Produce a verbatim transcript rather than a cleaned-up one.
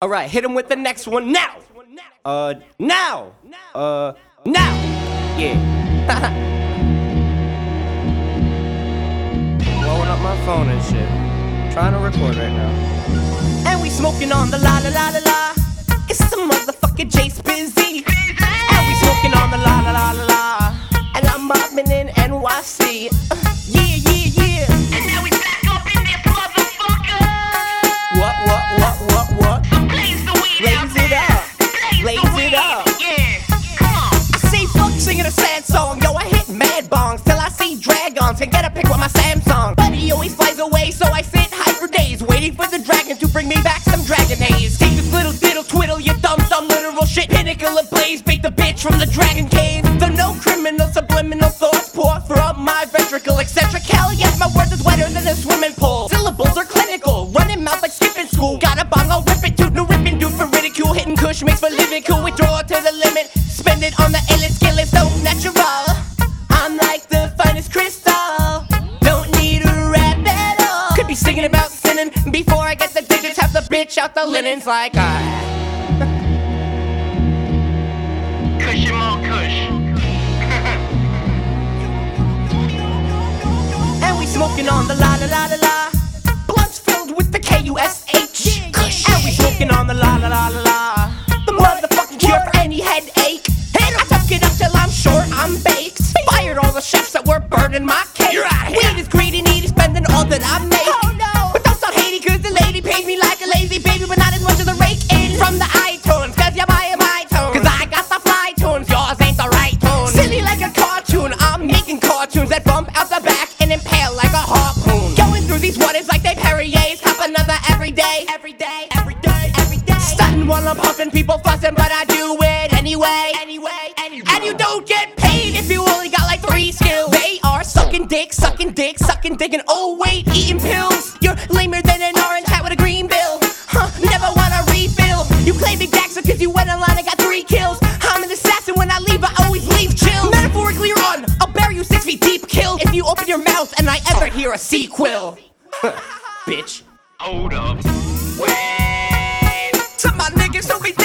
Alright, hit him with the next one now! Uh, now! Uh, now! Yeah. Blowing up my phone and shit. Trying to record right now. And we smoking on the la la la la la. It's the motherfucking Jace Busy. And we smoking on the la la la la la. And I'm mobbing in N Y C. Uh, yeah, yeah, yeah. And now we back up in this motherfucker. What, what, what, what, what? Blaze the weed Blaze out it there. up. Blaze Blaze the it weed. up. Yeah, come on. I say fuck singing a sad song. Yo, I hit mad bongs till I see dragons. Can get a pic with my Samsung. But he always flies away, so I sit high for days, waiting for the dragon to bring me back some dragon haze. Take this little diddle twiddle, you dumb dumb literal shit. Pinnacle of blaze, bait the bitch from the dragon cave. Though no criminal subliminal thoughts pour from my ventricle eccentric. Hell yes, my words is wetter than a swimming pool. Syllables are clinical, running mouth like skipping school. Got a bong, I'll rip it, dude, no ripping, dude for ridicule. Hitting kush makes for living cool. We draw to the limit, spend it on the illest, skill is so natural. I'm like the finest crystal, don't need a rap at all. Could be singing about sinning before I get the digits. Have the bitch out the linens like I. Kush and more kush. And we smoking on the la la la la la. Blunts filled with the K U S H. Kush. And we smoking on the la la la la la. The motherfucking cure for any headache. And I tuck it up till I'm sure I'm baked. Fired all the chefs that were burning my cake. You're out of here. Weed is greedy, needy, spending all that I make. Oh no! But don't sound haty, cause the lady paid me like a lazy baby, but not as much as the rake in from the iTunes. Cause you buy my tone. Cause I got the fly tunes, yours ain't the right tone. Silly like a cartoon, I'm making cartoons that bump out the back and impale like a harpoon. Going through these waters like they Perrier's. Hop another every day, every day, every day, every day. Stunting while I'm puffing, people fussing, but I do it anyway, anyway, anyway. And you don't get paid if you only got like three skills. They are sucking dick, sucking dick, sucking dick, and oh wait, eating pills. You're lamer than an orange hat with a green bill. Huh, never wanna refill. You claim big Daxter cause you went online and got three kills. I'm an assassin, when I leave I always leave chill. Metaphorically you're on, I'll bury you six feet deep. Kill if you open your mouth and I ever hear a sequel. Bitch. Hold up. Wait. To my niggas, so we